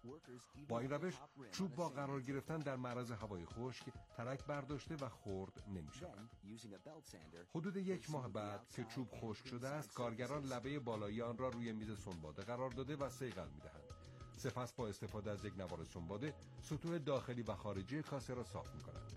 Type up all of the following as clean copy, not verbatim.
با این روش چوب با قرار گرفتن در معرض هوای خشک ترک برداشته و خرد نمی شود. حدود 1 ماه بعد که چوب خشک شده است، کارگران لبه بالایی آن را روی میز سنباده قرار داده و صیقل می دهند. سپس با استفاده از یک نوار سنباده سطوح داخلی و خارجی کاسه را صاف می کنند.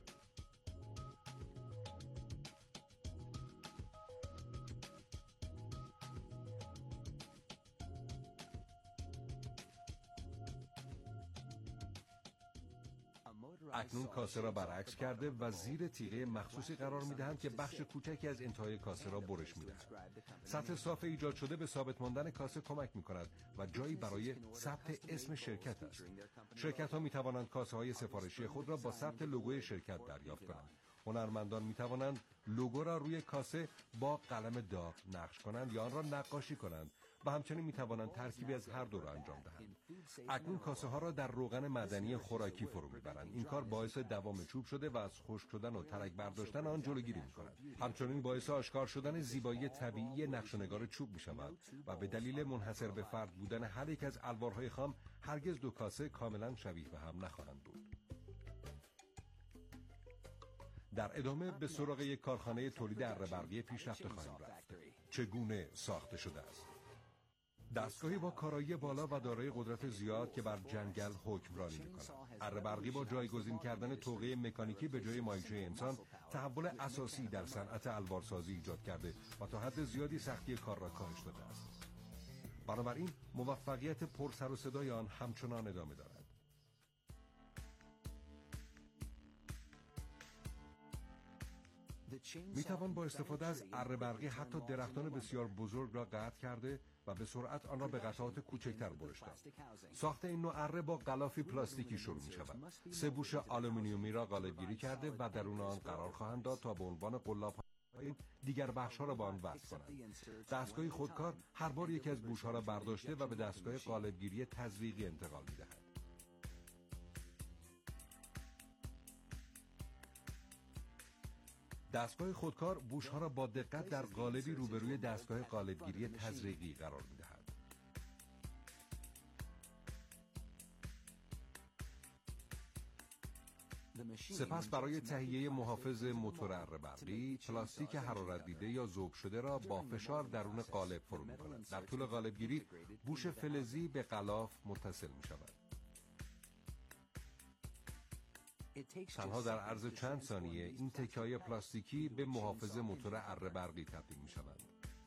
اکنون کاسه را برعکس کرده و زیر تیغه مخصوصی قرار می‌دهند که بخش کوچکی از انتهای کاسه را برش می‌دهند. سطح صاف ایجاد شده به ثابت ماندن کاسه کمک می‌کند و جایی برای ثبت اسم شرکت است. شرکت‌ها می‌توانند کاسه‌های سفارشی خود را با ثبت لوگوی شرکت دریافت کنند. هنرمندان می‌توانند لوگو را روی کاسه با قلم داغ نقش کنند یا آن را نقاشی کنند و همچنین می‌توانند ترکیبی از هر دو را انجام دهند. اکنون کاسه‌ها را در روغن معدنی خوراکی فرو می‌برند. این کار باعث دوام چوب شده و از خشک شدن و ترک برداشتن آن جلوگیری می‌کند. همچنین باعث آشکار شدن زیبایی طبیعی نقش و نگار چوب می‌شود و به دلیل منحصر به فرد بودن هر یک از الوارهای خام هرگز دو کاسه کاملاً شبیه به هم نخواهند بود. در ادامه به سراغ یک کارخانه تولید اره برقی پیشرفته خواهیم رفت. چگونه ساخته شده است؟ دستگاهی با کارایی بالا و دارای قدرت زیاد که بر جنگل حکمرانی می‌کند. اره برقی با جایگزین کردن توقع مکانیکی به جای مایچه انسان تحول اساسی در صنعت الوارسازی ایجاد کرده و تا حد زیادی سختی کار را کاهش داده است. بنابراین موفقیت پر سر و صدای آن همچنان ادامه دارد. میتوان با استفاده از اره برقی حتی درختان بسیار بزرگ را قطع کرده و به سرعت آن را به قطعات کوچکتر برش داد. ساخت این نوع اره با غلافی پلاستیکی شروع می شود. 3 بوش آلومینیومی را قالب‌گیری کرده و درون آن قرار خواهند داد تا به عنوان قلاب‌های دیگر بخش‌ها را به آن وصل کنند. دستگاه خودکار هر بار یکی از بوش‌ها را برداشته و به دستگاه قالب‌گیری تزریقی انتقال می‌دهد. دستگاه خودکار بوش‌ها را با دقت در قالبی روبروی دستگاه قالب‌گیری تزریقی قرار می‌دهد. سپس برای تهیه محافظ موتور اره برقی، پلاستیک حرارت دیده یا ذوب شده را با فشار درون قالب فرو می‌کنند. در طول قالب‌گیری بوش فلزی به غلاف متصل می‌شود. تنها در عرض چند ثانیه این تکه‌های پلاستیکی به محافظ موتور اره برقی تبدیل می‌شوند.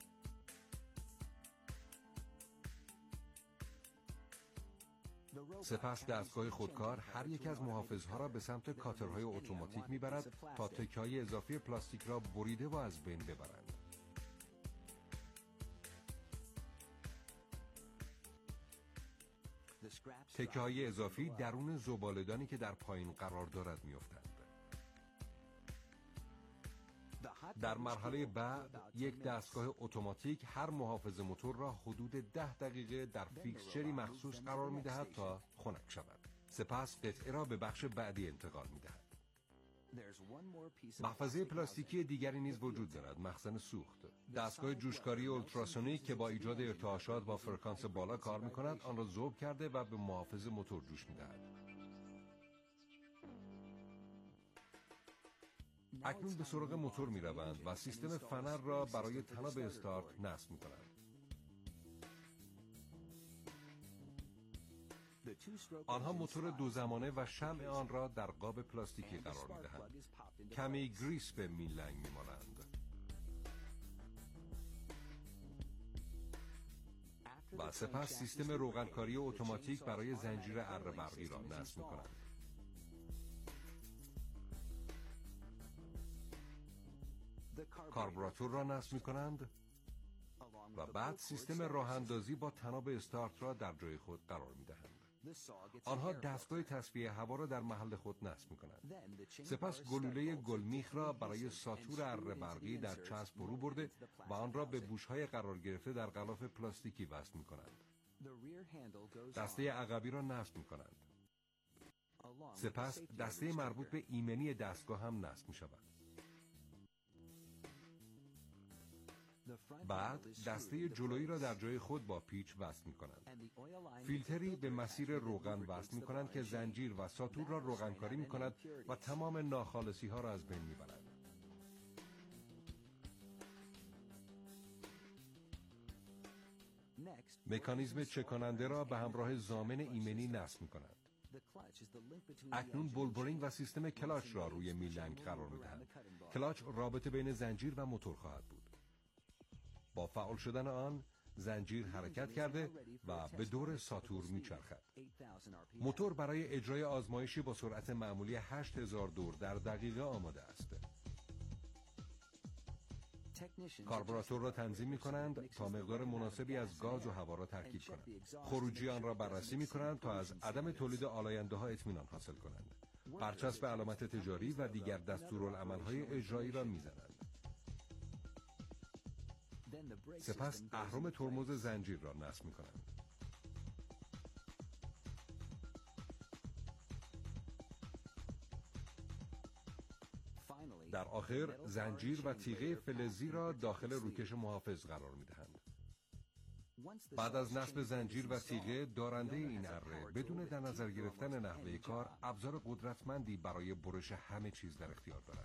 سپس دستگاه خودکار هر یک از محافظها را به سمت کاترهای اتوماتیک می‌برد تا تکه‌های اضافی پلاستیک را بریده و از بین ببرند. تکه‌های اضافی درون زباله‌دانی که در پایین قرار دارد می‌افتند. در مرحله بعد یک دستگاه اتوماتیک هر محافظ موتور را حدود 10 دقیقه در فیکسچری مخصوص قرار می‌دهد تا خنک شود. سپس قطعه را به بخش بعدی انتقال می‌دهد. محفظه پلاستیکی دیگری نیز وجود دارد، مخزن سوخت. دستگاه جوشکاری اولتراسونیک که با ایجاد ارتعاشات با فرکانس بالا کار می‌کند آن را ذوب کرده و به محافظ موتور جوش می‌دهد. اکنون به سراغ موتور می‌روند و سیستم فنر را برای طناب استارت نصب می‌کنند. آنها موتور دو زمانه و شمع آن را در قاب پلاستیکی قرار می‌دهند. کمی گریس به میلنگ می‌مانند. و سپس سیستم روغنکاری اتوماتیک برای زنجیر اره برقی را نصب می‌کنند. کاربراتور را نصب می‌کنند و بعد سیستم راه‌اندازی با طناب استارت را در جای خود قرار می‌دهند. آنها دستگاه تصفیه هوا را در محل خود نصب می‌کنند. سپس گلوله گلمیخ را برای ساتور اره برقی در چسب فرو برده و آن را به بوش‌های قرار گرفته در غلاف پلاستیکی وصل می‌کنند. دسته عقبی را نصب می‌کنند. سپس دسته مربوط به ایمنی دستگاه هم نصب می‌شود. بعد دسته جلویی را در جای خود با پیچ وصل می‌کنند. فیلتری به مسیر روغن وصل می‌کنند که زنجیر و ساتور را روغنکاری می‌کند و تمام ناخالصی‌ها را از بین می‌برد. مکانیزم چکاننده را به همراه ضامن ایمنی نصب می‌کنند. اکنون بولبرینگ و سیستم کلاچ را روی میلنگ قرار می‌دهند. کلاچ رابطه بین زنجیر و موتور خواهد بود. با فعال شدن آن، زنجیر حرکت کرده و به دور ساتور می‌چرخد. موتور برای اجرای آزمایشی با سرعت معمولی 8000 دور در دقیقه آماده است. کاربراتور را تنظیم می‌کنند تا مقدار مناسبی از گاز و هوا را ترکیب کنند. خروجی آن را بررسی می‌کنند تا از عدم تولید آلاینده‌ها اطمینان حاصل کنند. برچسب علامت تجاری و دیگر دستورالعمل‌های اجرایی را می‌زنند. سپس اهرم ترمز زنجیر را نصب می‌کنند. در آخر زنجیر و تیغه فلزی را داخل روکش محافظ قرار می‌دهند. بعد از نصب زنجیر و تیغه، دارنده این اره بدون در نظر گرفتن نحوه کار ابزار قدرتمندی برای برش همه چیز در اختیار دارد.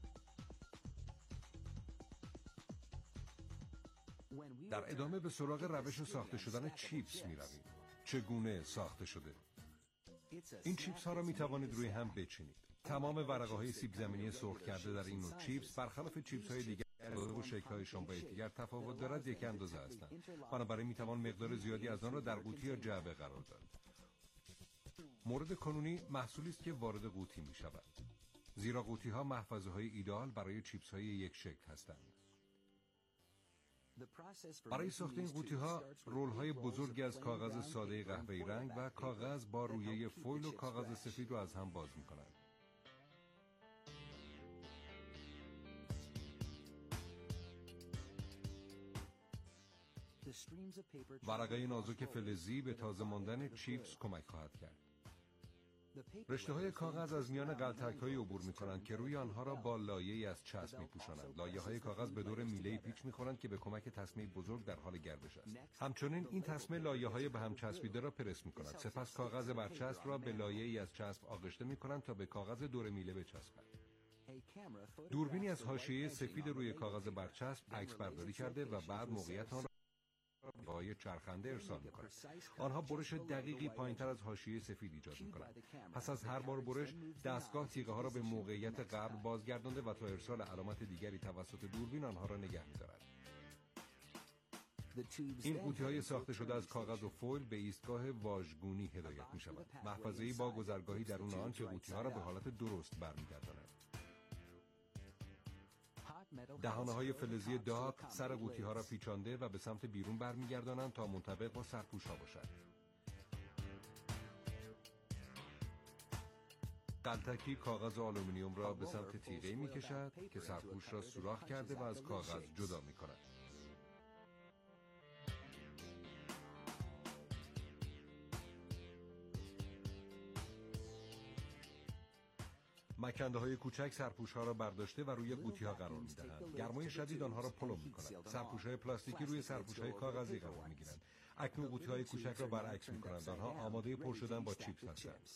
در ادامه به سراغ روش ساخته شدن چیپس می‌رویم. چگونه ساخته شده؟ این چیپس ها را می توانید روی هم بچینید. تمام ورقه های سیب زمینی سرخ کرده در این نوع چیپس برخلاف چیپس های دیگر و شکل هایشان با یکدیگر تفاوت دارد، یک اندازه هستند. بنابراین می توان مقدار زیادی از آن را در قوطی یا جعبه قرار داد. مورد کنونی محصولی است که وارد قوطی می شود، زیرا قوطی ها محفظه های ایدئال برای چیپس های یک شکل هستند. برای ساخت این قوطی ها رول های بزرگی از کاغذ ساده قهوه‌ای رنگ و کاغذ با رویه فویل و کاغذ سفید را از هم باز می کنند. ورقه نازک فلزی به تازه ماندن چیپس کمک خواهد کرد. رشته های کاغذ از میان غلطک های عبور می کنند که روی آنها را با لایه‌ای از چسب می پوشانند. لایه های کاغذ به دور میله پیچ می خورند که به کمک تسمه بزرگ در حال گردش است. همچنین این تسمه لایه های به هم چسبیده را پرس می کند. سپس کاغذ برچسب را به لایه‌ای از چسب آغشته می کنند تا به کاغذ دور میله بچسبد. دوربینی از حاشیه سفید روی کاغذ برچسب عکس برداری کرده و بعد موقعیت آن با چرخنده ارسال می‌کنند. آنها برش دقیقی پایین‌تر از حاشیه سفید ایجاد می‌کنند. پس از هر بار برش، دستگاه تیغه‌ها را به موقعیت قبل بازگردانده و تا ارسال علامت دیگری توسط دوربین آنها را نگه می‌دارد. این قوطی‌های ساخته شده از کاغذ و فویل به ایستگاه واژگونی هدایت می‌شوند. محفظه‌ای با گذرگاهی درون آن که قوطی‌ها را به حالت درست برمی‌گرداند. دهانه‌های فلزی داغ سر قوطی‌ها را پیچانده و به سمت بیرون برمیگردانند تا منطبق با سرپوش‌ها باشد. غلطکی کاغذ آلومینیوم را به سمت تیغه‌ای می‌کشد که سرپوش را سوراخ کرده و از کاغذ جدا می‌کند. مکنده‌های کوچک سرپوش‌ها را برداشته و روی قوطی‌ها قرار می‌دهند. گرمای شدید آنها را پلو می‌کند. سرپوش‌های پلاستیکی روی سرپوش‌های کاغذی قرار می‌گیرند. اکنون قوطی‌های کوچک را برعکس می‌کنند. آنها آماده پر شدن با چیپس هستند.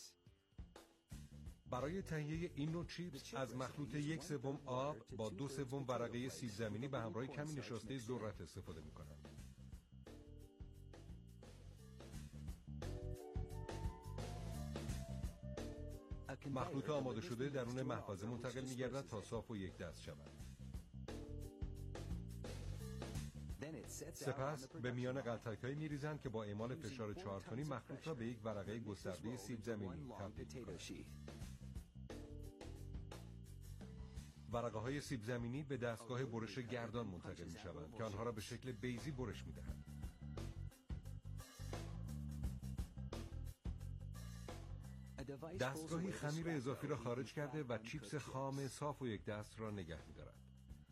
برای تهیه این نوع چیپس از مخلوط 1/3 آب با 2/3 ورقه سیب زمینی به همراه کمی نشاسته ذرت استفاده می‌کنند. مخلوط آماده شده درون محفظه منتقل می‌گردد تا صاف و یک دست شود. سپس به میان غلطک‌هایی می‌ریزند که با اعمال فشار 4 تنی مخلوط را به یک ورقه گسترده سیب زمینی تبدیل می‌کنند. ورقه‌های سیب زمینی به دستگاه برش گردان منتقل می‌شوند که آنها را به شکل بیضی برش می‌دهند. دستگاهی خمیر اضافی را خارج کرده و چیپس خام صاف و یک دست را نگه می‌دارد.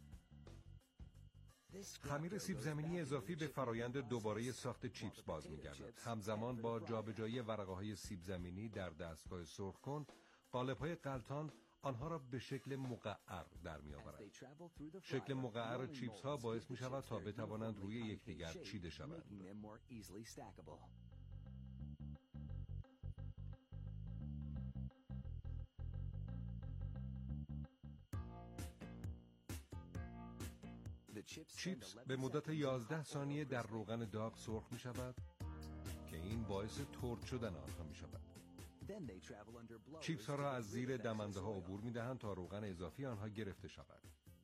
خمیر سیب زمینی اضافی به فرایند دوباره ساخت چیپس باز می‌گردد. همزمان با جابجایی ورقه‌های سیب زمینی در دستگاه سرخ‌کن، قالب‌های غلتان آنها را به شکل مقعر در می‌آورد. شکل مقعر چیپس ها باعث می‌شود تا بتوانند روی یکدیگر چیده شوند. چیپس به مدت 11 ثانیه در روغن داغ سرخ می شود که این باعث ترد شدن آنها می شود. چیپس ها را از زیر دمنده ها عبور می دهند تا روغن اضافی آنها گرفته شود.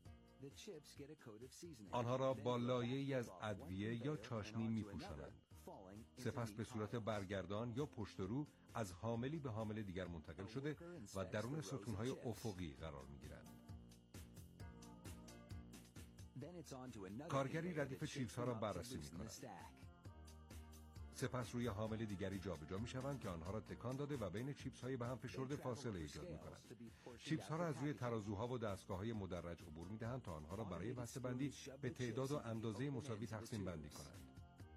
آنها را با لایه‌ای از ادویه یا چاشنی می پوشانند. سپس به صورت برگردان یا پشت رو از حاملی به حامل دیگر منتقل شده و درون ستون‌های افقی قرار می گیرند. کارگری ردیف چیپس ها را بررسی می کند. سپس روی حامل دیگری جابجا می شوند که آنها را تکان داده و بین چیپس های به هم فشرده فاصله ایجاد می کند. چیپس ها را از روی ترازوها و دستگاه های مدرج عبور می دهند تا آنها را برای بسته‌بندی به تعداد و اندازه مساوی تقسیم بندی کنند.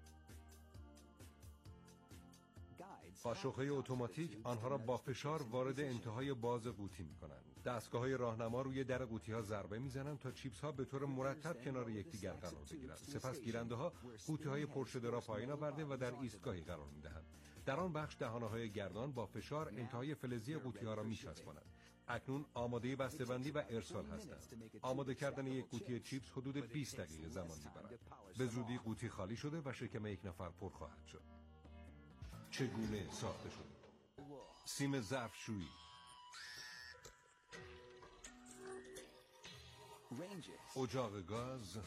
قاشق‌های اتوماتیک آنها را با فشار وارد انتهای باز قوطی می‌کنند. دستگاه‌های راهنما روی در قوطی‌ها ضربه می‌زنند تا چیپس‌ها به طور مرتب کنار یکدیگر قرار بگیرند. سپس گیرنده‌ها قوطی‌های پر شده را پایین آورده و در ایستگاهی قرار می‌دهند. در آن بخش دهانه‌های گردان با فشار انتهای فلزی قوطی‌ها را می‌چسبانند. اکنون آماده بسته‌بندی و ارسال هستند. آماده کردن یک قوطی چیپس حدود 20 دقیقه زمان می‌برد. به زودی قوطی خالی شده و شکم یک نفر پر خواهد شد. چگونه ساخته شده؟ سیم ظرفشویی، اجاق گاز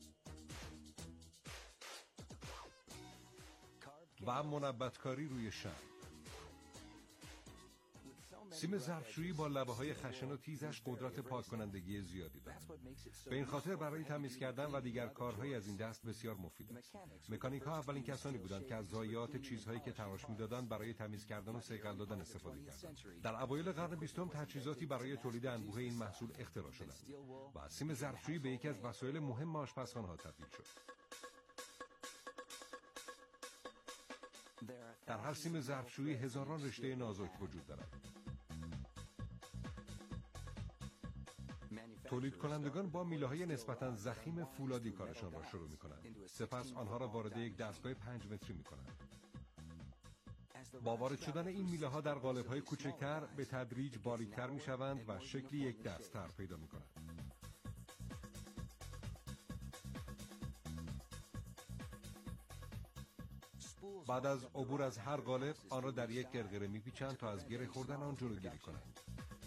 و منبتکاری روی شمع. سیم ظرفشویی با لبه‌های خشن و تیزش قدرت پاک کنندگی زیادی دارد. به این خاطر برای تمیز کردن و دیگر کارهای از این دست بسیار مفید است. مکانیک‌ها اولین کسانی بودند که از ضایعات چیزهایی که تراش می‌دادند برای تمیز کردن و صیقل دادن استفاده کردند. در اوایل قرن 20 تجهیزاتی برای تولید انبوه این محصول اختراع شدند و سیم ظرفشویی به یکی از وسایل مهم آشپزخانه‌ها تبدیل شد. در هر سیم ظرفشویی هزاران رشته نازک وجود دارد. تولید کنندگان با میله‌های نسبتاً ضخیم فولادی کارشان را شروع می‌کنند. سپس آنها را وارد یک دستگاه 5 متری می‌کنند. با وارد شدن این میله‌ها در قالب‌های کوچکتر به تدریج باریک‌تر می‌شوند و شکلی یک دست‌تر پیدا می‌کنند. بعد از عبور از هر قالب آن را در یک قرقره می‌پیچند تا از گره خوردن آن جلوگیری کنند.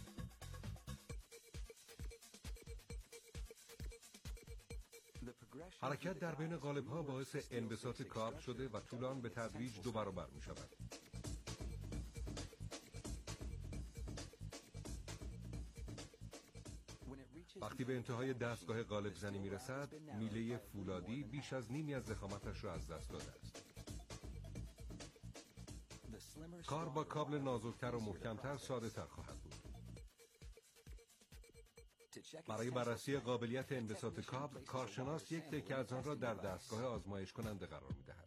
حرکت در بین قالب‌ها باعث انبساط کابل شده و طول آن به تدریج 2 برابر می‌شود. وقتی به انتهای دستگاه قالب زنی می‌رسد، میله فولادی بیش از نیمی از ضخامتش را از دست داده است. کار با کابل نازکتر و محکمتر ساده‌تر خواهد بود. برای بررسی قابلیت انبساط کابل، کارشناس یک تکه از آن را در دستگاه آزمایش کننده قرار می‌دهد.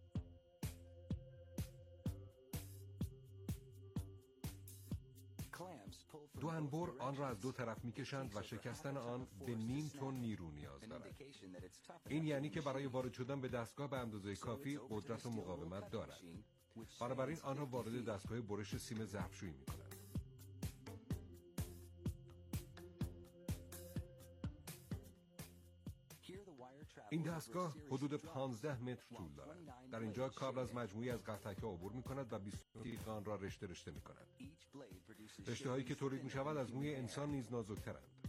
دو انبر آن را از دو طرف می‌کشند و شکستن آن به نیم تن نیرو نیاز دارد. این یعنی که برای وارد شدن به دستگاه به اندازه کافی قدرت و مقاومت دارد. بنابراین آن را وارد دستگاه برش سیم ظرفشویی می‌کنند. این دستگاه حدود 15 متر طول دارد. در اینجا کابل از مجموعی از قطعه‌ها عبور می‌کند و 20 تیغ آن را رشته رشته می‌کند. رشته‌هایی که تولید می‌شود از موی انسان نیز نازک‌ترند.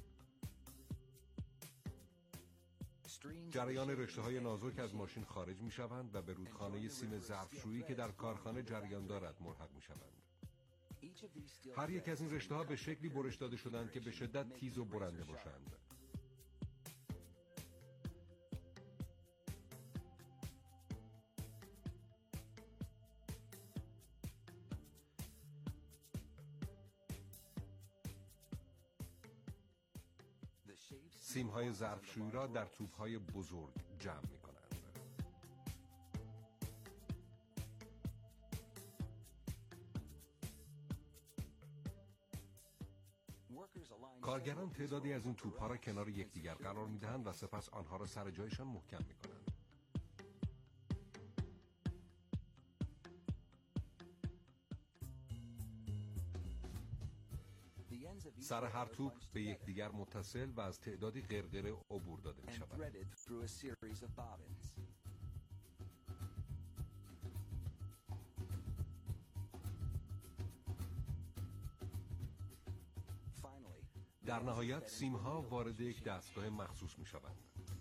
جریان رشته‌های نازک از ماشین خارج می‌شوند و به رودخانه سیم ظرفشویی که در کارخانه جریان دارد ملحق می‌شوند. هر یک از این رشته‌ها به شکلی برش داده شدند که به شدت تیز و برنده باشند. سیم‌های ظرفشویی را در توپ‌های بزرگ جمع می‌کنند. کارگران تعدادی از این توپ‌ها را کنار یکدیگر قرار می‌دهند و سپس آنها را سر جایشان محکم می‌کنند. سر هر توپ به یکدیگر متصل و از تعدادی قرقره عبور داده می‌شود. در نهایت سیم‌ها وارد یک دستگاه مخصوص می‌شوند.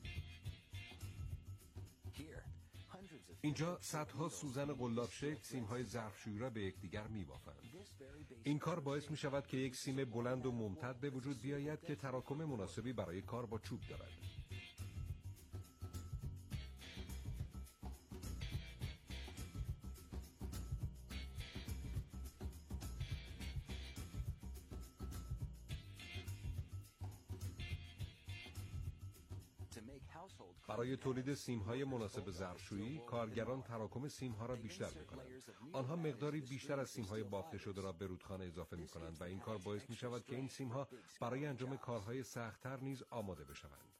اینجا صدها سوزن قلاب شکل سیم‌های ظرفشویی را به یکدیگر می‌بافند. این کار باعث می‌شود که یک سیم بلند و ممتد به وجود بیاید که تراکم مناسبی برای کار با چوب دارد. برای تولید سیم‌های مناسب ظرفشویی، کارگران تراکم سیم‌ها را بیشتر می‌کنند. آنها مقداری بیشتر از سیم‌های بافته شده را به رودخانه اضافه می‌کنند و این کار باعث می‌شود که این سیم‌ها برای انجام کارهای سخت‌تر نیز آماده بشوند.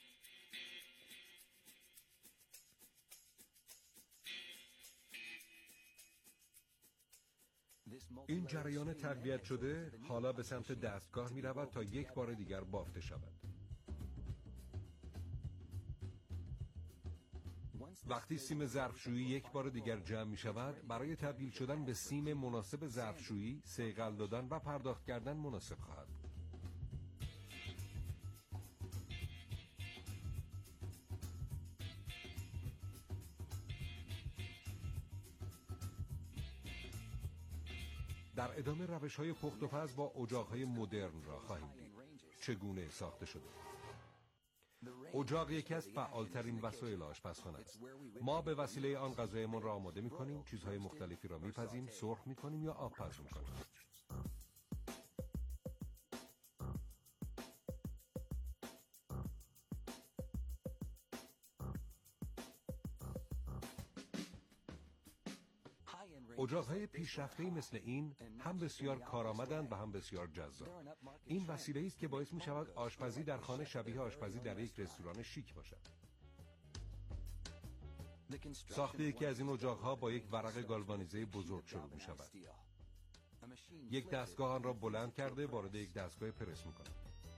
این جریان تقویت شده حالا به سمت دستگاه می‌رود تا یک بار دیگر بافته شود. وقتی سیم ظرفشویی یک بار دیگر جمع می شود، برای تبدیل شدن به سیم مناسب ظرفشویی، صیقل دادن و پرداخت کردن مناسب خواهد. در ادامه روش‌های پخت و پز با اجاق‌های مدرن را خواهیم دید. چگونه ساخته شده؟ اجاق یکی از فعالترین وسایل آشپزخانه است. ما به وسیله آن غذایمان را آماده می‌کنیم، چیزهای مختلفی را می‌پزیم، سرخ می‌کنیم یا آبپز می‌کنیم. اجاق‌های پیشرفته‌ای مثل این هم بسیار کارآمدند و هم بسیار جذاب. این وسیله‌ای است که باعث می‌شود آشپزی در خانه شبیه آشپزی در یک رستوران شیک باشد. ساخت یکی از این اجاق‌ها با یک ورق گالوانیزه بزرگ شروع می‌شود. یک دستگاه آن را بلند کرده وارد یک دستگاه پرس می‌کند.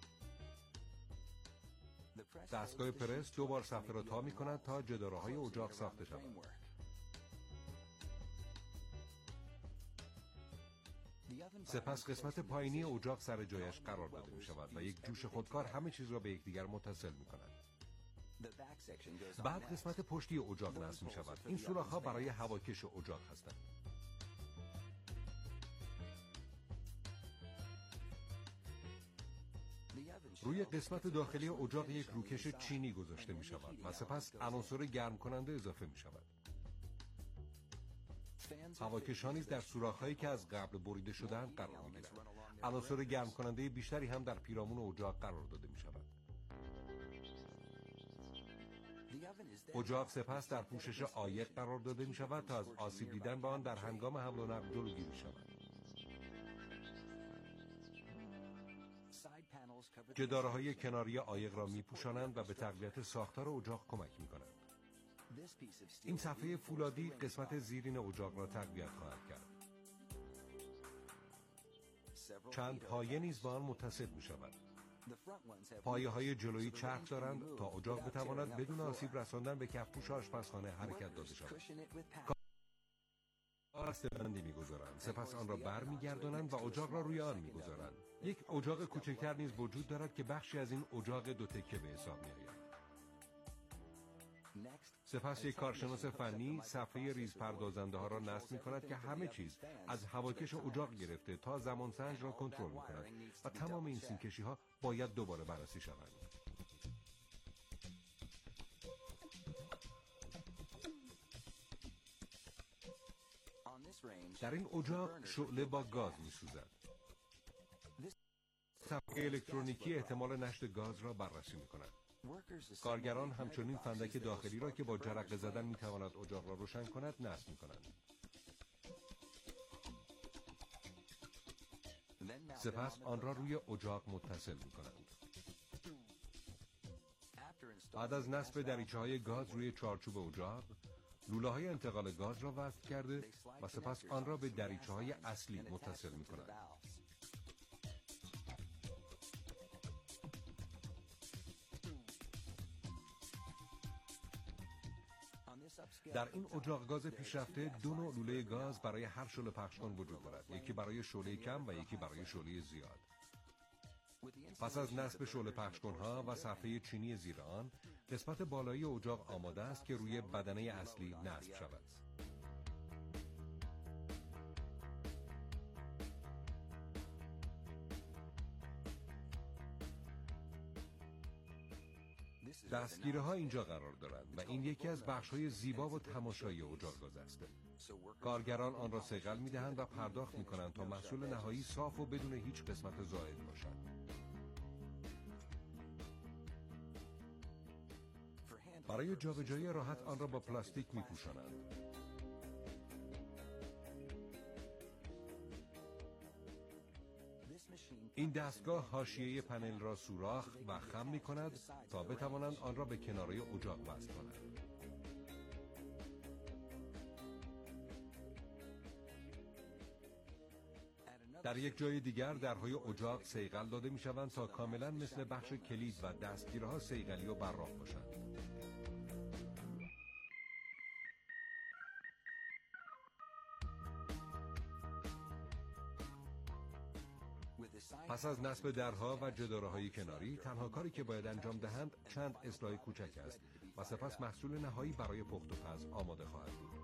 دستگاه پرس دو بار صفحه را تا می‌کند تا جداره‌های اجاق ساخته شوند. سپس قسمت پایینی اجاق سر جایش قرار داده می شود و یک جوش خودکار همه چیز را به یکدیگر متصل می کند. بعد قسمت پشتی اجاق نصب می شود. این سوراخ‌ها برای هواکش اجاق هستند. روی قسمت داخلی اجاق یک روکش چینی گذاشته می شود و سپس عناصر گرم کننده اضافه می شود. هواکش‌ها نیز در سوراخ‌هایی که از قبل بریده شده‌اند قرار می‌گیرند. عناصر گرم کننده بیشتری هم در پیرامون اجاق قرار داده می‌شود. اجاق سپس در پوشش عایق قرار داده می‌شود تا از آسیب دیدن به آن در هنگام حمل و نقل جلوگیری شود. جداره‌های کناری عایق را می‌پوشانند و به تقویت ساختار اجاق کمک می‌کنند. این صفحه فولادی قسمت زیرین اجاق را تقویت خواهد کرد. چند پایه نیز با آن متصل می شود. پایه های جلویی چرخ دارند تا اجاق بتواند بدون آسیب رساندن به کفپوش آشپزخانه حرکت داده شود. دستبندی می‌گذارند، سپس آن را برمیگردانند و اجاق را روی آن می‌گذارند. یک اجاق کوچکتر نیز وجود دارد که بخشی از این اجاق دو تکه به حساب می‌آید. سپس یک کارشناس فنی صفحه ریز پردازنده ها را نصب می کند که همه چیز از هواکش اجاق گرفته تا زمانسنج را کنترل می کند و تمام این سیمکشی ها باید دوباره بررسی شوند. در این اجاق شعله با گاز می سوزد. صفحه الکترونیکی احتمال نشت گاز را بررسی می کند. کارگران همچنین فندک داخلی را که با جرقه زدن میتواند اجاق را روشن کند نصب میکنند. سپس آن را روی اجاق متصل می‌کنند. بعد از نصب دریچه‌های گاز روی چارچوب اجاق، لوله‌های انتقال گاز را وصل کرده و سپس آن را به دریچه‌های اصلی متصل می‌کنند. در این اجاق گاز پیشرفته 2 نوع لوله گاز برای هر شعله پخشکن وجود دارد، یکی برای شعله کم و یکی برای شعله زیاد. پس از نصب شعله پخشکن‌ها و صفحه چینی زیر آن، قسمت بالایی اجاق آماده است که روی بدنه اصلی نصب شود. دستگیره‌ها اینجا قرار دارند و این یکی از بخش‌های زیبا و تماشایی اجاق گاز است. کارگران آن را صیقل می‌دهند و پرداخت می‌کنند تا محصول نهایی صاف و بدون هیچ قسمت زائد باشد. برای جابجایی راحت آن را با پلاستیک می‌پوشانند. این دستگاه حاشیه پنل را سوراخ و خم می‌کند تا بتوانند آن را به کناره اجاق وصل کنند. در یک جای دیگر درهای اجاق صیقل داده می‌شوند تا کاملاً مثل بخش کلید و دستگیرها صیقلی و براق باشند. پس از نصب درها و جداره‌های کناری، تنها کاری که باید انجام دهند چند اصلاح کوچک است و سپس محصول نهایی برای پخت و پز آماده خواهد بود.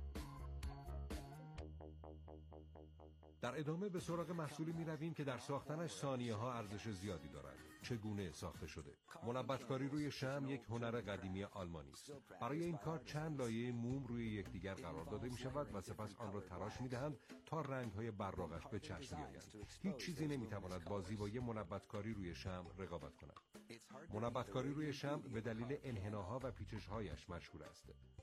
در ادامه به سراغ محصولی می رویم که در ساختنش ثانیه ها ارزش زیادی دارد. چگونه ساخته شده؟ منبت‌کاری روی شمع یک هنر قدیمی آلمانی است. برای این کار چند لایه موم روی یکدیگر قرار داده می شود و سپس آن را تراش می دهند تا رنگ‌های براقش به چشم بیایند. هیچ چیزی نمی تواند با زیبایی منبت‌کاری روی شمع رقابت کند. منبت‌کاری روی شمع به دلیل انحناها و پیچش‌هایش مشهور است.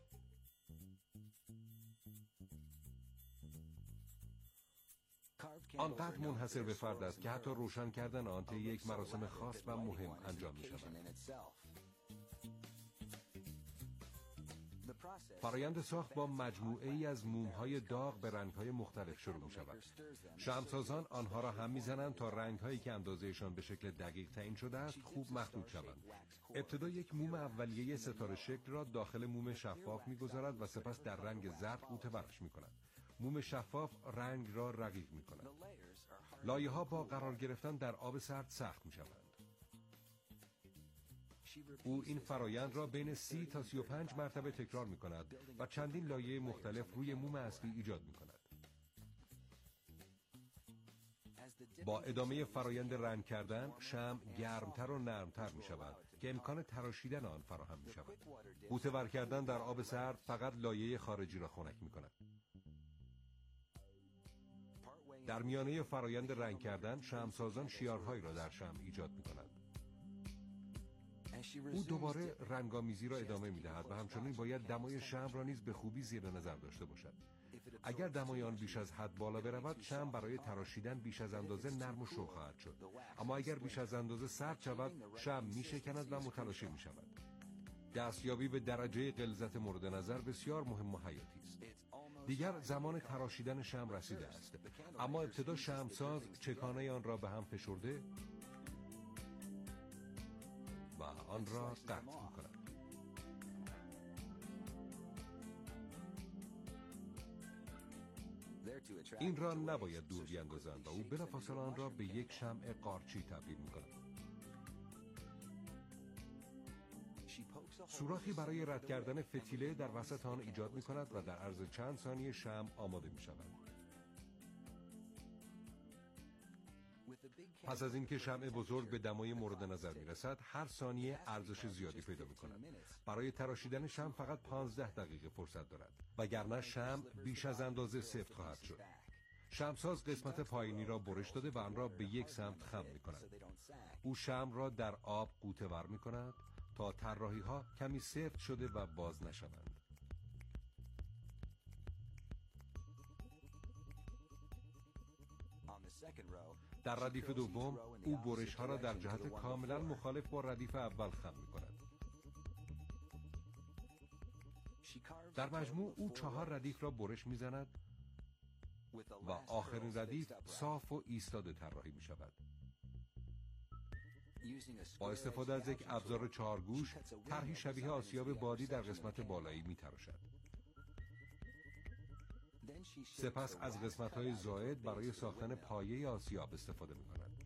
آنقدر منحصر به فرد است که حتی روشن کردن آن طی یک مراسم خاص و مهم انجام می شود. فرایند ساخت با مجموعه ای از موم‌های داغ به رنگ‌های مختلف شروع می شود. شمعسازان آنها را هم می‌زنند تا رنگ‌هایی که اندازه‌شان به شکل دقیق تعیین شده است خوب مخلوط شوند. ابتدا یک موم اولیه ستاره شکل را داخل موم شفاف می‌گذارد و سپس در رنگ زرد غوطه‌ورش می‌کند. موم شفاف رنگ را رقیق می‌کند. لایه‌ها با قرار گرفتن در آب سرد سخت می‌شوند. او این فرایند را بین 30 تا 35 مرتبه تکرار می‌کند و چندین لایه مختلف روی موم اصلی ایجاد می‌کند. با ادامه فرایند رنگ کردن، شمع گرمتر و نرمتر می‌شود که امکان تراشیدن آن فراهم می‌شود. غوطه‌ور کردن در آب سرد فقط لایه خارجی را خنک می‌کند. در میانه فرایند رنگ کردن، شمعسازان شیارهایی را در شمع ایجاد می‌کنند. او دوباره رنگامیزی را ادامه می‌دهد و همچنین باید دمای شمع را نیز به خوبی زیر نظر داشته باشد. اگر دمای آن بیش از حد بالا برود، شمع برای تراشیدن بیش از اندازه نرم و شو خواهد شد. اما اگر بیش از اندازه سرد شود، شمع می‌شکند و متلاشی می‌شود. دستیابی به درجه غلظت مورد نظر بسیار مهم و حیاتی است. دیگر زمان تراشیدن شمع رسیده است، اما ابتدا شمعساز چکانه آن را به هم فشرده و آن را قطع می‌کند. این را نباید دور بیاندازند و او بلافاصله آن را به یک شمع قارچی تبدیل می‌کند. سوراخی برای رد کردن فتیله در وسط آن ایجاد می‌کند و در عرض چند ثانیه شمع آماده می‌شود. پس از اینکه شمع بزرگ به دمای مورد نظر می‌رسد، هر ثانیه ارزش زیادی پیدا می‌کند. برای تراشیدن شمع فقط 15 دقیقه فرصت دارد، وگرنه شمع بیش از اندازه سفت خواهد شد. شمعساز قسمت پایینی را برش داده و آن را به یک سمت خم می‌کند. او شمع را در آب غوطه‌ور می‌کند تا طراحی‌ها کمی سفت شده و باز نشوند. در ردیف دوم او برش ها را در جهت کاملا مخالف با ردیف اول خم می کند. در مجموع او 4 ردیف را برش می زند و آخرین ردیف صاف و ایستاده طراحی می شود. با استفاده از یک ابزار 4 گوش، طرحی شبیه آسیاب بادی در قسمت بالایی می تراشد. سپس از قسمت‌های زائد برای ساختن پایه آسیاب استفاده می کند.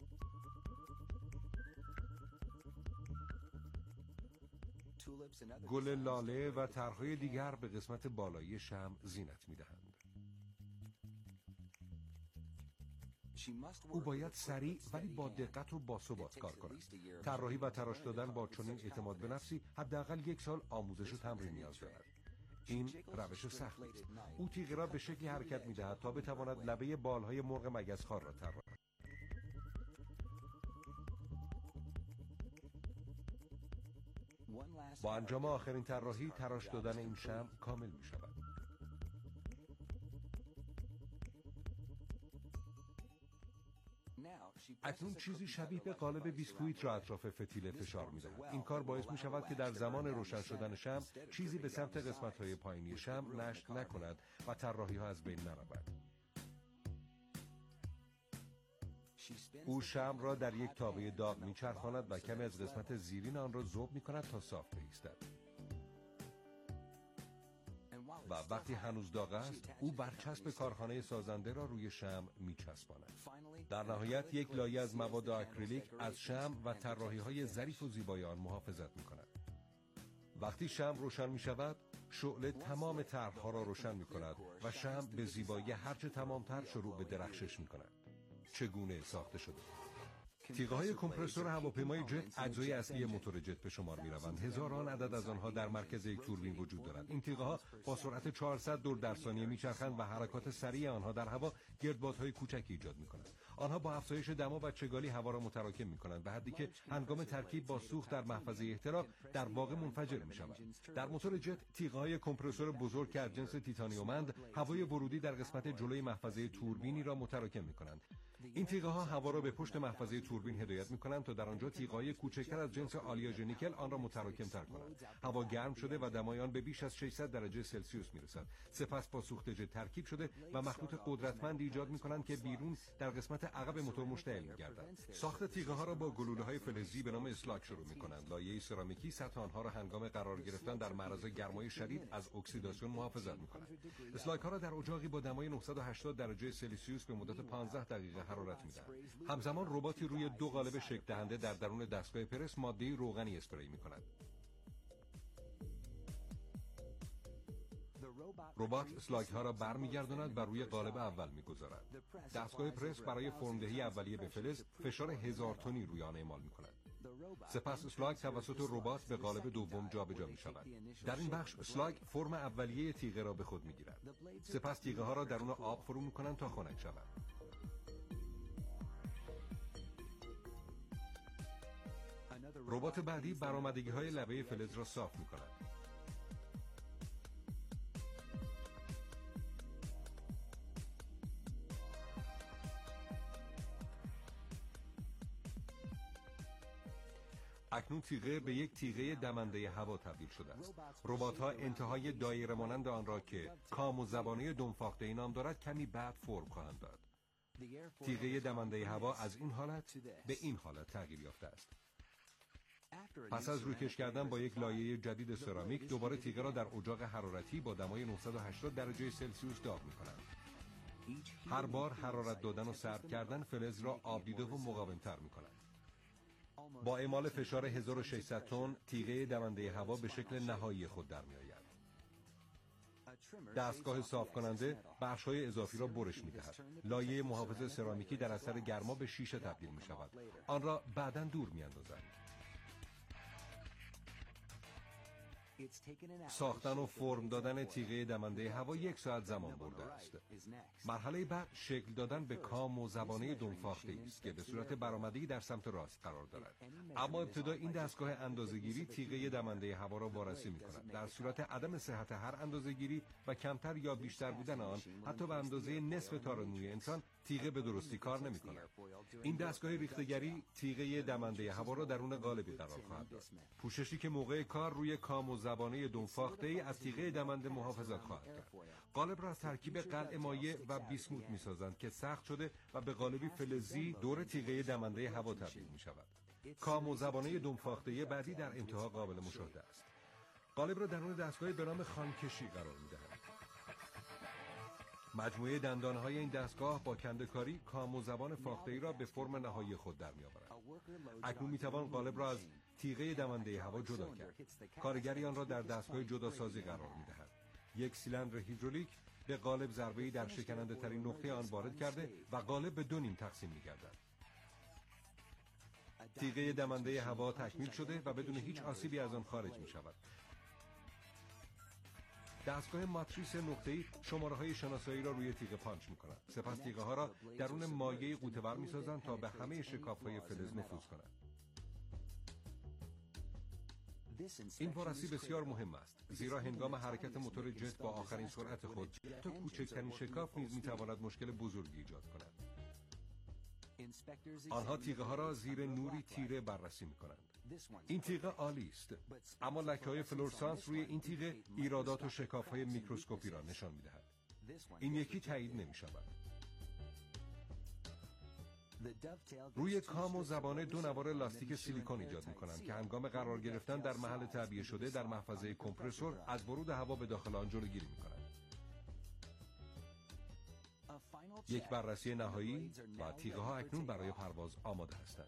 گل لاله و طرح‌های دیگر به قسمت بالایی شمع زینت می دهند. او باید سریع ولی با دقت و باثبات کار کند. طراحی و تراش دادن با چنین اعتماد به نفسی حداقل 1 سال آموزش و تمرین نیاز دارد. این روش سختی است. او تیغ را به شکلی حرکت می‌دهد تا بتواند لبه بالهای مرغ مگسخوار را طراحی کند. با انجام آخرین طراحی، تراش دادن این شمع کامل می‌شود. اکنون چیزی شبیه به قالب بیسکویت را اطراف فتیله فشار می‌دهد. این کار باعث می‌شود که در زمان روشن شدن شمع چیزی به سمت قسمت‌های پایینی شمع نشت نکند و طراحی‌ها از بین نرود. او شمع را در یک تابه داغ می‌چرخاند و کمی از قسمت زیرین آن را ذوب می‌کند تا صاف بایستد. و وقتی هنوز داغ است، او برچسب کارخانه سازنده را روی شمع می‌چسباند. در نهایت یک لایه از مواد آکریلیک از شمع و طراحی‌های ظریف و زیبای آن محافظت می‌کند. وقتی شمع روشن می‌شود، شعله تمام طرح‌ها را روشن می‌کند و شمع به زیبایی هرچه تمام‌تر شروع به درخشش می‌کند. چگونه ساخته شده؟ تیغه‌های کمپرسور هواپیمای جت اجزای اصلی موتور جت به شمار می‌روند. هزاران عدد از آنها در مرکز یک توربین وجود دارد. این تیغه‌ها با سرعت 400 دور در ثانیه می‌چرخند و حرکات سریع آنها در هوا گردبادهای کوچکی ایجاد می‌کنند. آنها با افزایش دما و چگالی هوا را متراکم می‌کنند به حدی که هنگام ترکیب با سوخت در محفظه احتراق در واقع منفجر می‌شوند. در موتور جت تیغه‌های کمپرسور بزرگ که از جنس تیتانیوم‌اند، هوای ورودی در قسمت جلوی محفظه توربینی را متراکم می‌کنند. این تیغه‌ها هوا را به پشت محفظه توربین هدایت می‌کنند تا در آنجا تیغه‌های کوچکتر از جنس آلیاژ نیکل آن را متراکم‌تر کنند. هوا گرم شده و دمای آن به بیش از 600 درجه سلسیوس می‌رسد. سپس با سوخت جت ترکیب شده و مخلوط قدرتمندی ایجاد می‌کنند که بیرون در قسمت عقب موتور مشتعل می‌گردد. ساخت تیغه‌ها را با گلوله‌های فلزی به نام اسلاگ شروع می‌کنند. لایه سرامیکی سطح آنها را هنگام قرار گرفتن در معرض گرمای شدید از اکسیداسیون محافظت می‌کند. اسلاگ‌ها را در اجاقی با دمای 980 درجه سلسیوس به مدت 15 دقیقه حرارت می‌دهند. همزمان رباتی روی 2 قالب شکل دهنده در درون دستگاه پرس ماده روغنی اسپری می‌کند. ربات اسلاگ‌ها را برمیگرداند و روی قالب اول می‌گذارد. دستگاه پرس برای فرم‌دهی اولیه به فلز فشار 1000 تنی روی آن اعمال می‌کند. سپس اسلاگ توسط ربات به قالب دوم جابجا می‌شود. در این بخش اسلاگ فرم اولیه تیغه را به خود می‌گیرد. سپس تیغه‌ها را درون آب فرو می‌کنند تا خنک شود. ربات بعدی برآمدگی‌های لبه فلز را صاف می‌کند. اکنون تیغه به یک تیغه دمنده هوا تبدیل شده است. ربات‌ها انتهای دایره مانند آن را که کام و زبانه دمفاخته نام دارد کمی بعد فرم خواهند داد. تیغه دمنده هوا از این حالت به این حالت تغییر یافته است. پس از روکش کردن با یک لایه جدید سرامیک، دوباره تیغه را در اجاق حرارتی با دمای 980 درجه سلسیوس داغ می‌کنند. هر بار حرارت دادن و سرد کردن فلز را آبدیده و مقاوم‌تر می‌کند. با اعمال فشار 1600 تن، تیغه دمنده هوا به شکل نهایی خود در می‌آید. دستگاه صاف کننده بخش‌های اضافی را برش می‌دهد. لایه محافظ سرامیکی در اثر گرما به شیشه تبدیل می‌شود. آن را بعداً دور می‌اندازند. ساختن و فرم دادن تیغه دمنده هوا 1 ساعت زمان برده است. مرحله بعد شکل دادن به کام و زبانه دمفاخته است که به صورت برآمده‌ای در سمت راست قرار دارد. اما ابتدا این دستگاه اندازه‌گیری تیغه دمنده هوا را وارسی می‌کند. در صورت عدم صحت هر اندازه‌گیری و کمتر یا بیشتر بودن آن، حتی به اندازه نصف تار موی انسان، تیغه به درستی کار نمی‌کند. این دستگاه ریخته‌گری تیغه دمنده هوا را درون قالبی قرار خواهد داد. پوششی که موقع کار روی کام و زبانه دمفاخته‌ای از تیغه دمنده محافظت خواهد کرد. قالب را از ترکیب قلع مایع و بیسموت می‌سازند که سخت شده و به قالبی فلزی دور تیغه دمنده هوا تبدیل می‌شود. کام و زبانه دمفاخته‌ای بعدی در انتها قابل مشاهده است. قالب را درون دستگاهی به نام خانکشی قرار می‌دهند. مجموعه دندانهای این دستگاه با کنده‌کاری کام و زبان فاخته‌ای را به فرم نهایی خود در می‌آورد. اکنون می‌توان قالب را از تیغه دمنده هوا جدا کرد. کارگری آن را در دستگاه جداسازی قرار می‌دهد. یک سیلندر هیدرولیک به قالب ضربه‌ای در شکننده ترین نقطه آن وارد کرده و قالب به 2 نیم تقسیم می‌گردد. تیغه دمنده هوا تکمیل شده و بدون هیچ آسیبی از آن خارج می‌شود. دستگاه ماتریس نقطه‌ای شماره‌های شناسایی را روی تیغه پانچ می‌کند. سپس تیغه‌ها را درون مایع غوطه‌ور می‌سازند تا به همه شکاف‌های فلز نفوذ کنند. این وارسی بسیار مهم است، زیرا هنگام حرکت موتور جت با آخرین سرعت خود، تا کوچکترین شکاف نیز می‌تواند مشکل بزرگی ایجاد کند. آنها تیغه ها را زیر نوری تیره بررسی می‌کنند. این تیغه عالی است، اما لکه‌های فلورسانس روی این تیغه ایرادات و شکاف‌های میکروسکوپی را نشان می‌دهد. این یکی تایید نمی‌شود. روی کام و زبانه 2 نوار لاستیک سیلیکون ایجاد می‌کنند که هنگام قرار گرفتن در محل تعبیه شده در محفظه کمپرسور از ورود هوا به داخل آن جلوگیری می‌کنند. یک بررسی نهایی و تیغه ها اکنون برای پرواز آماده هستند.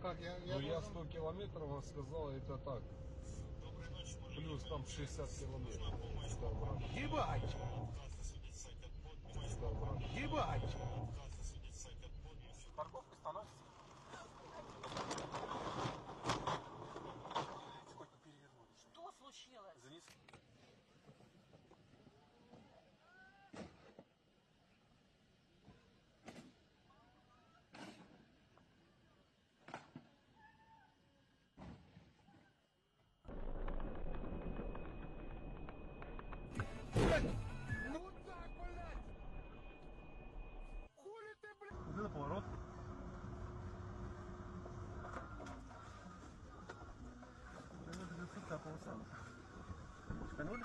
как я, Ну я 100 километров, а сказал это так. Плюс там 60 километров. Ебать! Ебать! Парковка становится. Сколько перевернули? Что случилось? Занесли. Ну так, блядь! Хули ты, блядь? Вот это поворот. Шиканули?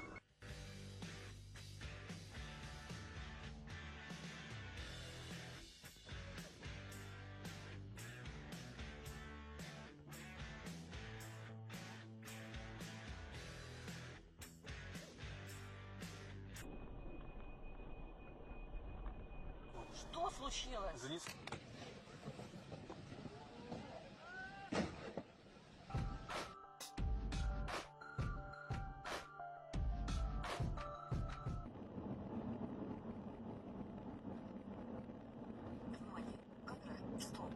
Что случилось? Занесли. Внимание, камера, стоп.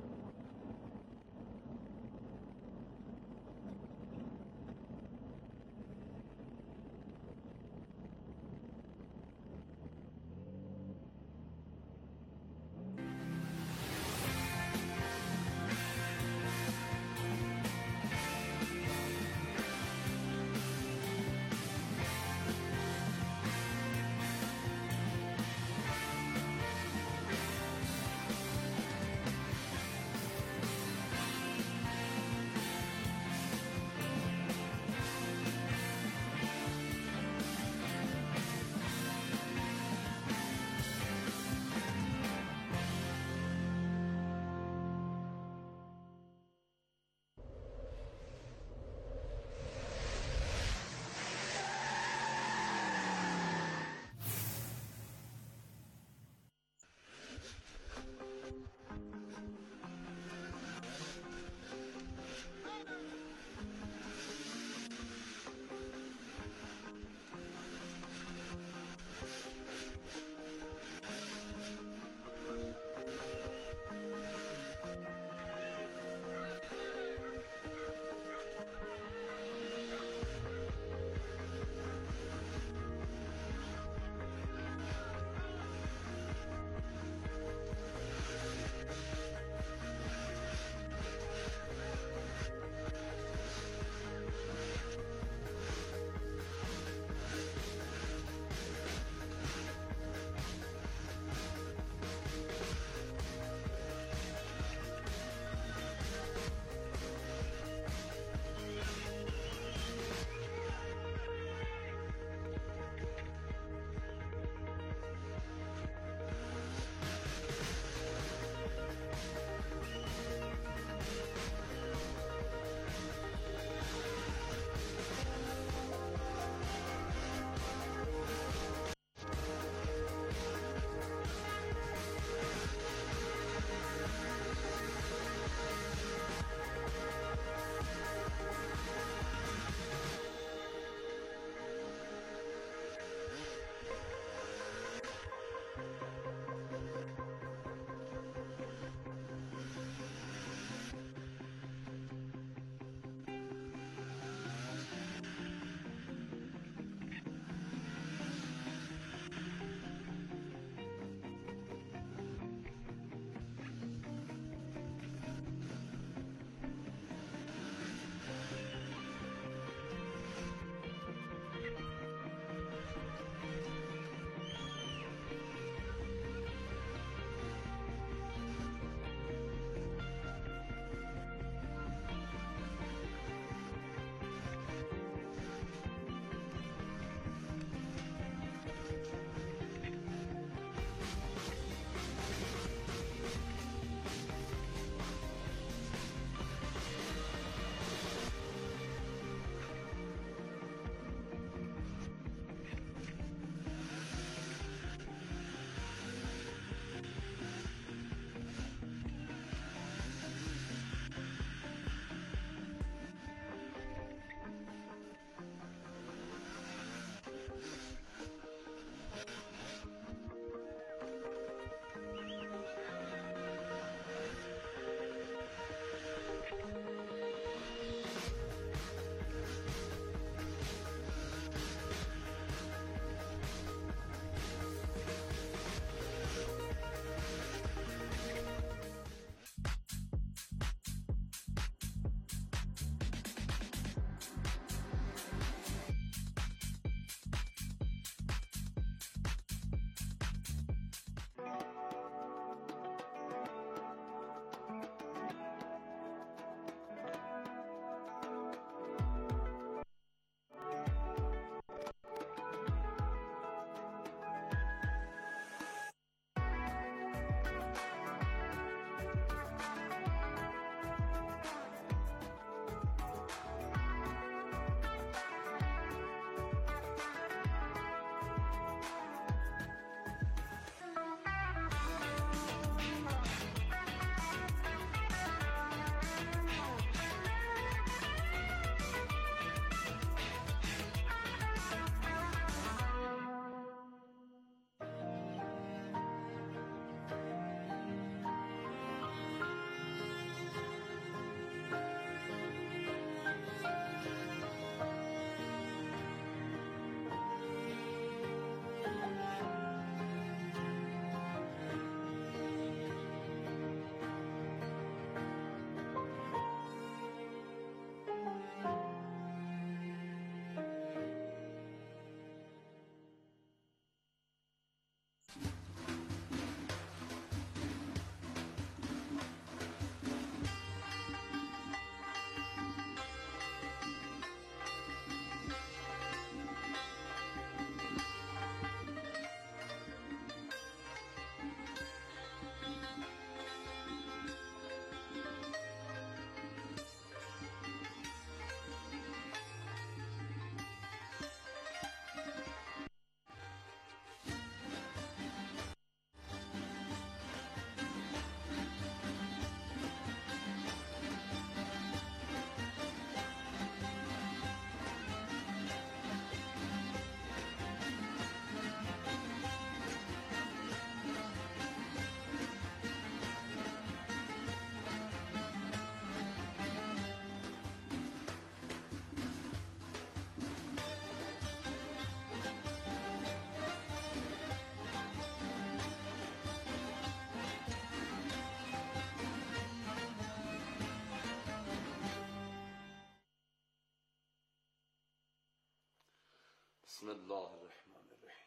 بسم الله الرحمن الرحیم.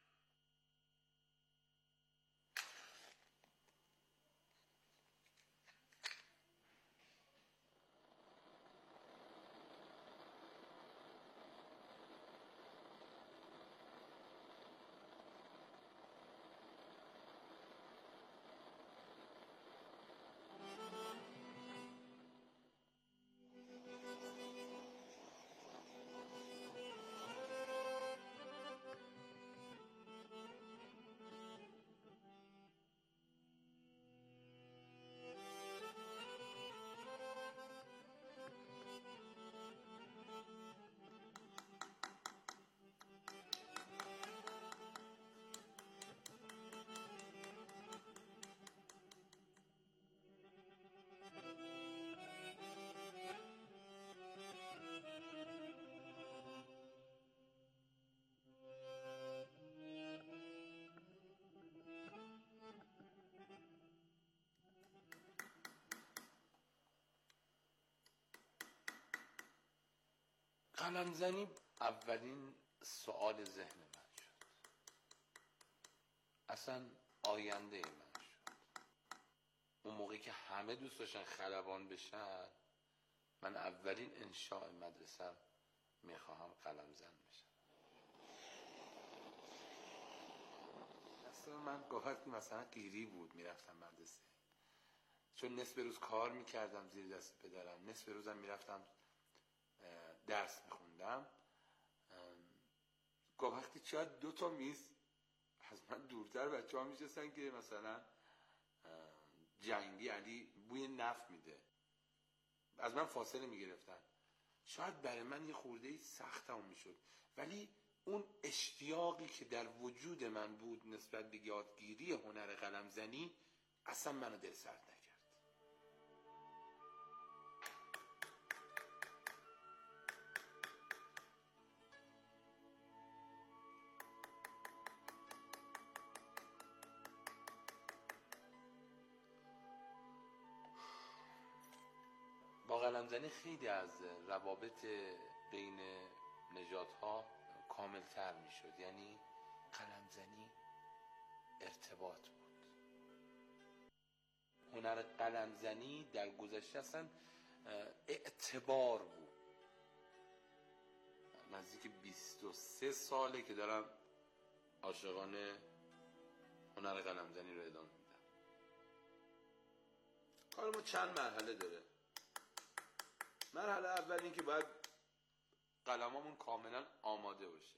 قلمزنی اولین سوال ذهن من شد، اصلا آینده من شد. اون موقعی که همه دوست داشتن خلبان بشن، من اولین انشاء مدرسه میخواهم قلمزن بشم. اصلا من گاهی مثلا قیری بود میرفتم مدرسه، چون نصف روز کار میکردم زیر دست پدرم، نصف روزم میرفتم درس میخوندم. گاه وقتی شاید 2 میز از من دورتر بچه ها میشستن که مثلا جنگی علی بوی نفت میده، از من فاصله میگرفتن. شاید برای من یه خورده سخت هم میشد، ولی اون اشتیاقی که در وجود من بود نسبت به یادگیری هنر قلمزنی اصلا منو دل سرد نکرد. با قلمزنی خیلی از روابط بین نژادها کاملتر می شد. یعنی قلمزنی ارتباط بود. هنر قلمزنی در گذشته اصلا اعتبار بود. نزدیک 23 ساله که دارم عاشقانه هنر قلمزنی رو ادامه میدم. کار ما چند مرحله داره. مرحله اول این که باید قلمامون کاملا آماده باشه.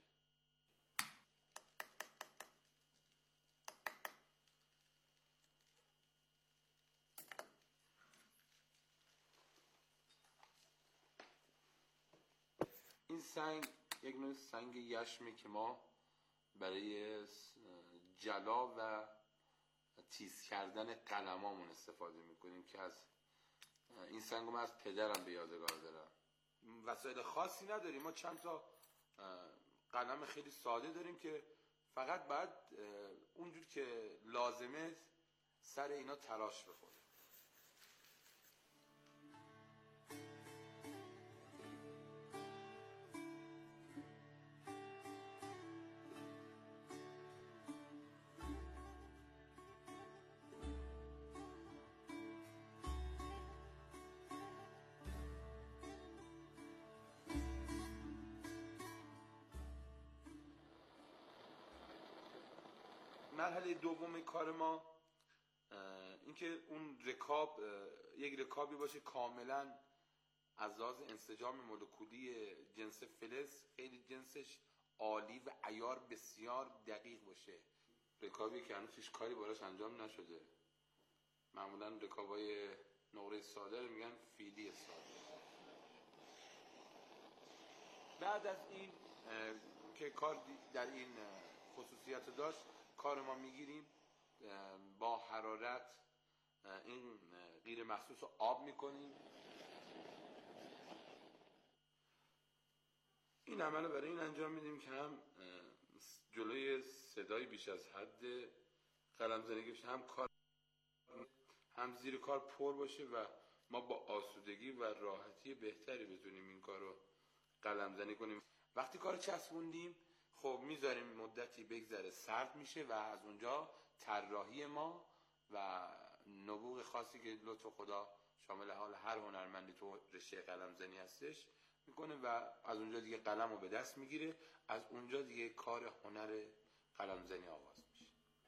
این سنگ یک نوع سنگ یشمه که ما برای جلا و تیز کردن قلمامون استفاده میکنیم که از این سنگ رو من از پدرم به یادگار دارم. وسایل خاصی نداریم، ما چند تا قلم خیلی ساده داریم که فقط باید اونجور که لازمه سر اینا تراش بخوره. مرحله دوم کار ما اینکه اون رکاب یک رکابی باشه کاملا از لحاظ انسجام مولکولی جنس فلز خیلی جنسش عالی و عیار بسیار دقیق باشه. رکابی که هنوز هیچ کاری بالاش انجام نشده. معمولا رکابای نقره ساده رو میگن فیلی ساده. بعد از این که کار در این خصوصیت داشت، کار ما میگیریم با حرارت این غیر مخصوص رو آب میکنیم. این عمل برای این انجام میدیم که هم جلوی صدای بیش از حد قلمزنی بشه، هم زیر کار پر باشه و ما با آسودگی و راحتی بهتری بتونیم این کار رو قلمزنی کنیم. وقتی کار چسبوندیم خب میذاریم مدتی بگذره سرد میشه و از اونجا طراحی ما و نبوغ خاصی که لطف خدا شامل حال هر هنرمندی تو رشته قلمزنی هستش میکنه و از اونجا دیگه قلم رو به دست میگیره. از اونجا دیگه کار هنر قلمزنی آغاز میشه.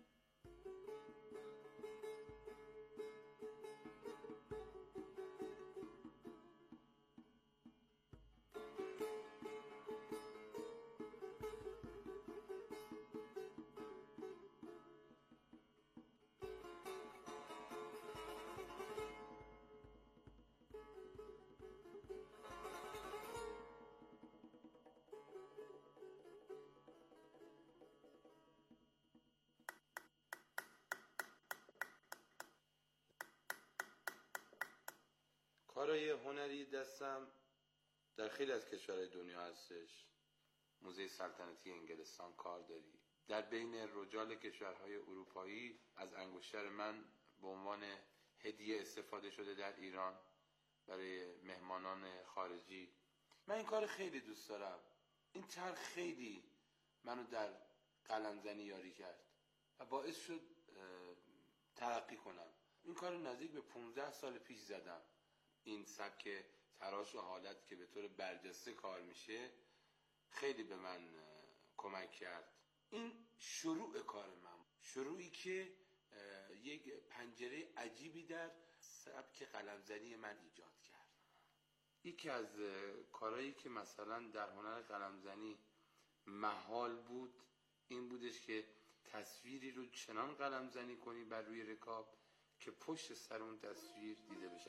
کارهای هنری دستم در خیلی از کشورهای دنیا هستش. موزه سلطنتی انگلستان کار داری. در بین رجال کشورهای اروپایی از انگشتر من به عنوان هدیه استفاده شده در ایران برای مهمانان خارجی. من این کار خیلی دوست دارم. این طرح خیلی منو در قلمزنی یاری کرد و باعث شد ترقی کنم. این کار نزدیک به 15 سال پیش زدم. این سبک تراش و حالت که به طور برجسته کار میشه خیلی به من کمک کرد. این شروع کار من، شروعی که یک پنجره عجیبی در سبک قلمزنی من ایجاد کرد. یکی از کارهایی که مثلا در هنر قلمزنی محال بود این بودش که تصویری رو چنان قلمزنی کنی بر روی رکاب که پشت سر اون تصویر دیده بشه.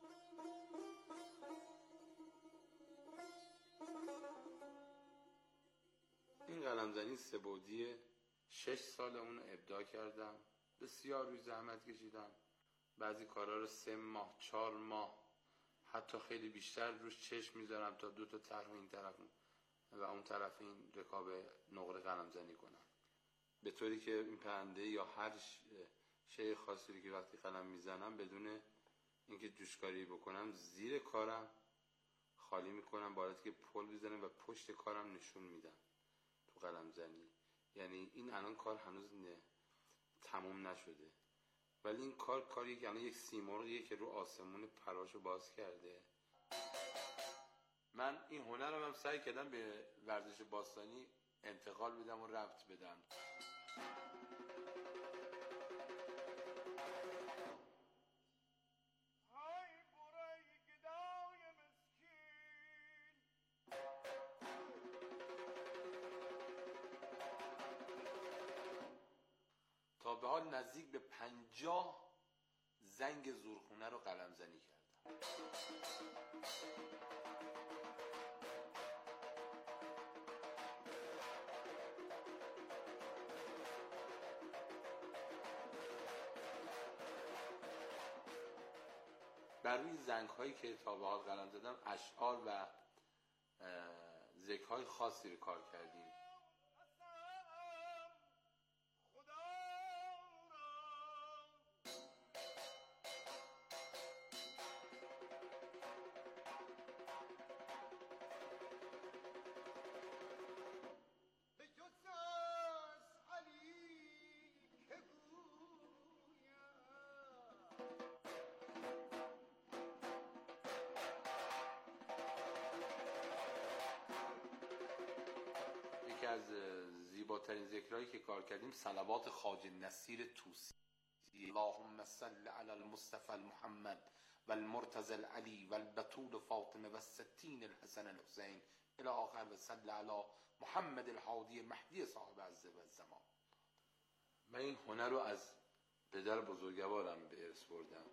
این قلمزنی 3 بعدی 6 سال اون ابداع کردم. بسیار روی زحمت کشیدم. بعضی کارا رو 3 ماه 4 ماه حتی خیلی بیشتر روش چشم میذارم تا 2 تا طرح این طرف و اون طرف این رکاب نقره قلمزنی کنم، به طوری که این پرنده یا هر شی خاصی که وقتی قلم میزنم بدون اینکه جوشکاری بکنم زیر کارم خالی میکنم، باید که پل بزنم و پشت کارم نشون میدم تو قلمزنی. یعنی این الان کار هنوز تموم نشده، ولی این کاریه که الان یک سیمرغیه که رو آسمون پراشو باز کرده. من این هنرم هم سعی کردم به ورزش باستانی انتقال بدم و ربط بدم. تا به حال نزدیک به 50 زنگ زورخونه رو قلمزنی کردم. بر روی زنگ هایی که تا به حال قلم زدم اشعار و ذکرهای خاصی رو کار کردیم. یکی از زیباترین ذکرهایی که کار کردیم صلوات خواجه نصیر طوسی. اللهم صل علی المصطفى المحمد و المرتضى العلی و البتول فاطمه و الستین الحسن الحسین الى آخر و صل علی محمد الحادی مهدی صاحب عزه و الزمان. من این هنر رو از پدر بزرگوارم به ارث بردم.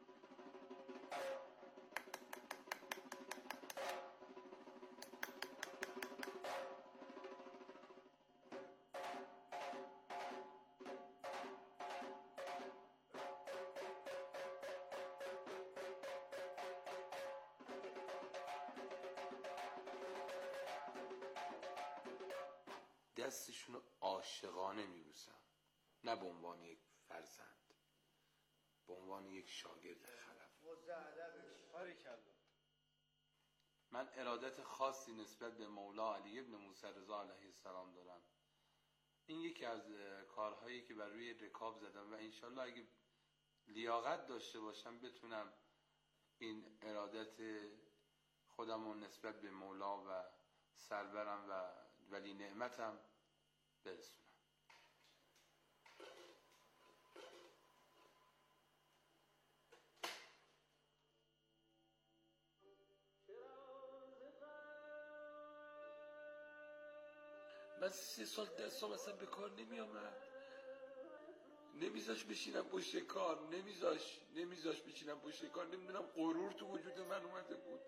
دستشون رو عاشقانه میبوسم، نه به عنوان یک فرزند، به عنوان یک شاگرد خلف. من ارادت خاصی نسبت به مولا علی ابن موسی رضا علیه السلام دارم این یکی از کارهایی که بر روی رکاب زدم و انشالله اگه لیاقت داشته باشم بتونم این ارادت خودم رو نسبت به مولا و سرورم و ولی نعمتم برسونم. من 3 سال دستم اصلا به کار نمی آمد، نمیذاش بشینم پشت کار، نمیذاش بشینم پشت کار. نمیدونم غرور تو وجود من اومده بود.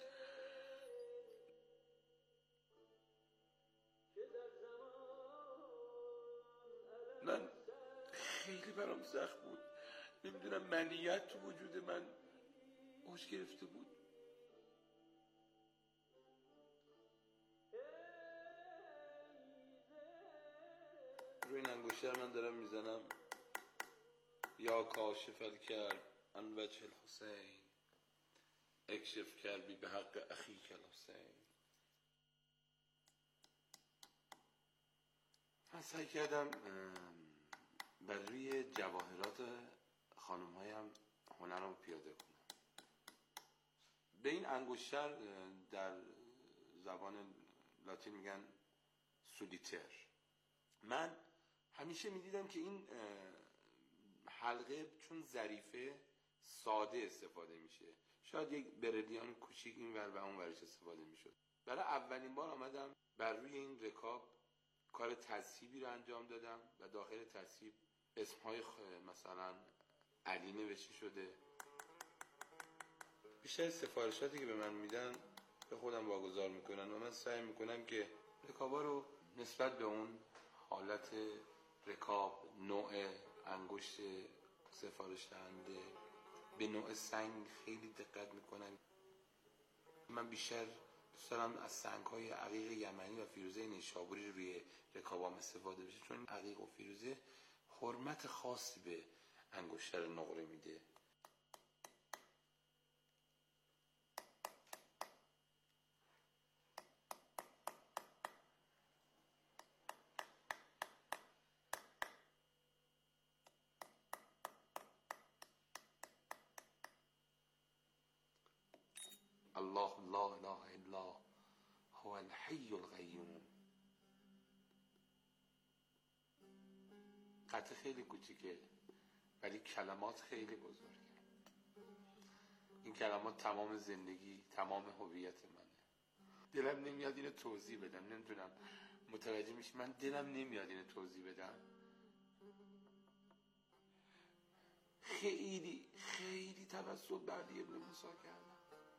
من خیلی برام سخت بود. نمیدونم منیت تو وجود من اوج گرفته بود. روی این انگشتر من دارم میزنم یا کاشف الکرب عن وجه الحسین اکشف کربی به حق اخیک الحسین. من سعی کردم بر روی جواهرات خانم هایم هنر رو پیاده کنم. به این انگشتر در زبان لاتین میگن سولیتر. من همیشه میدیدم که این حلقه چون ظریفه ساده استفاده میشه، شاید یک بریلیان کوچیک این ور و اون ورش استفاده میشد. برای اولین بار آمدم بر روی این رکاب کار تذهیبی رو انجام دادم و داخل تذهیب اسمهای مثلا علی نوشته شده. بیشتر سفارشاتی که به من میدن به خودم واگذار میکنن و من سعی میکنم که رکابا رو نسبت به اون حالت رکاب، نوع انگشت سفارش دهنده، به نوع سنگ خیلی دقت میکنم. من بیشتر دوست دارم از سنگ‌های عقیق یمنی و فیروزه نیشابوری روی رکابام استفاده بشه، چون عقیق و فیروزه حرمت خاصی به انگشتر نقره میده. الله لا اله الا هو الحی القیوم. قطعه خیلی کوچیکه ولی کلمات خیلی بزرگه. این کلمات تمام زندگی، تمام هویت منه. دلم نمیاد اینو توضیح بدم. نمیدونم متوجه میشی؟ من دلم نمیاد اینو توضیح بدم. خیلی توسل بعدی ابن موسی کردم.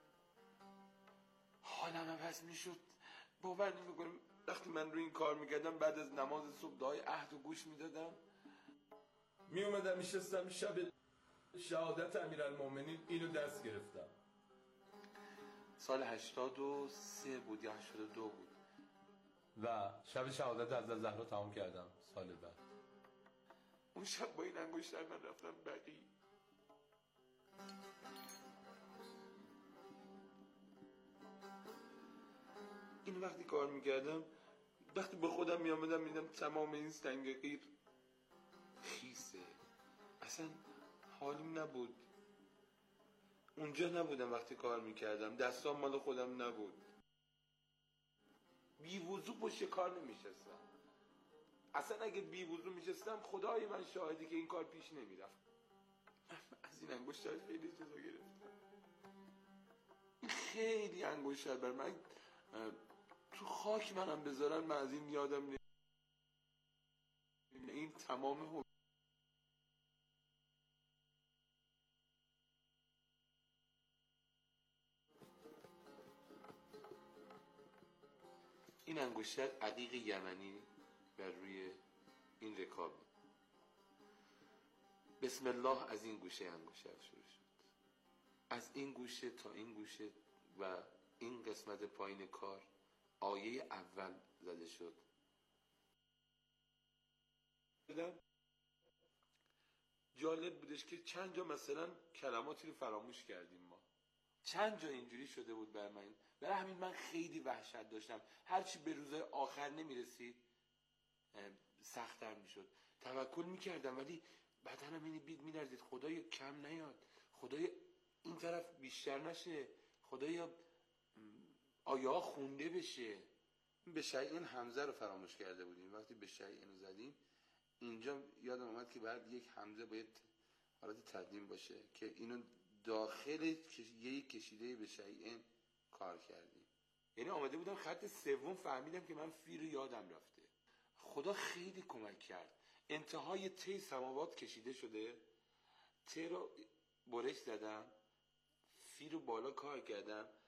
حالم عوض میشد. باور نمیکنم وقتی من روی این کار میکردم بعد از نماز صبح دعای عهد و گوش میدادم، میومدم میشستم شب شهادت امیرالمومنین اینو دست گرفتم. سال 83 بود یا 82 بود و شب شهادت حضرت زهرا تمام کردم سال بعد. اون شب با این انگشتر من رفتم بقی. این وقتی کار میکردم، وقتی به خودم میامدم میدم تمام این سنگ غیر خیسه. اصلا حالیم نبود. اونجا نبودم وقتی کار میکردم. دستام مال خودم نبود. بی وضو پشت کار نمیشستم. اصلا اگه بی وضو میشستم خدای من شاهدی که این کار پیش نمیرفت. از این انگشتر خیلی جزا گرفتم. خیلی انگشتر بر من تو خاک منم بذارن من از این یادم این تمام این انگشتر عقیق یمنی بر روی این رکاب. بسم الله از این گوشه انگشتر شروع شد. از این گوشه تا این گوشه و این قسمت پایین کار آیه اول زده شد. جالب بودش که چند جا مثلا کلماتی رو فراموش کردیم ما. چند جا اینجوری شده بود بر من. برای همین من خیلی وحشت داشتم. هرچی به روزهای آخر نمیرسید سخت‌تر میشد. توکل میکردم ولی بدنم یعنی میلرزید. خدایا کم نیاد، خدایا این طرف بیشتر نشه، خدایا آیه ها خونده بشه. به شیئن حمزه رو فراموش کرده بودیم. وقتی به شیئن رو زدیم اینجا یادم اومد که بعد یک حمزه باید حالت تقدیم باشه که اینو داخل یک کشیده به شیئن کار کردیم. یعنی آمده بودم خط سوم فهمیدم که من فی رو یادم رفته. خدا خیلی کمک کرد. انتهای ته سماوات کشیده شده، ته رو برش زدم، فی رو بالا کار کردم،